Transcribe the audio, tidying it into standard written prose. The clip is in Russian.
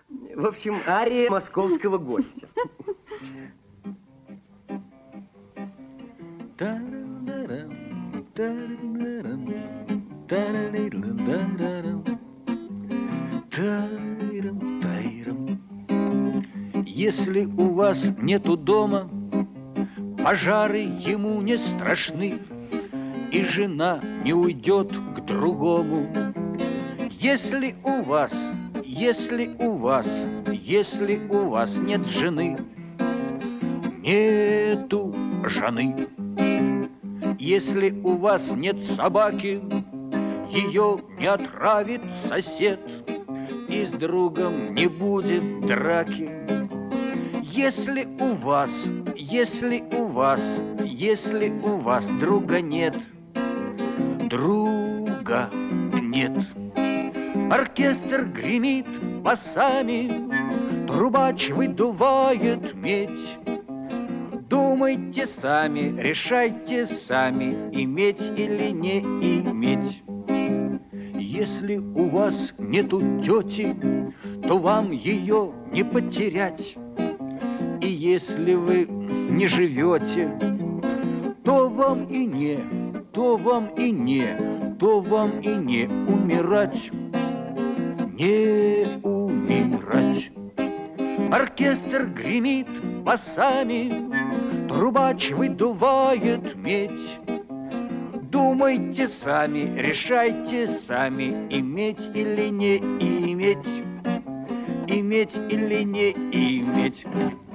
В общем, ария московского гостя. Если у вас нету дома, пожары ему не страшны, и жена не уйдет к другому. Если у вас нет жены, нету жены. Если у вас нет собаки, ее не отравит сосед, и с другом не будет драки. Если у вас друга нет, оркестр гремит басами, трубач выдувает медь. Думайте сами, решайте сами, иметь или не иметь. Если у вас нету тети, то вам ее не потерять. И если вы не живете, то вам и не умирать. Не умирать. Оркестр гремит басами, трубач выдувает медь. Думайте сами, решайте сами, иметь или не иметь, иметь или не иметь.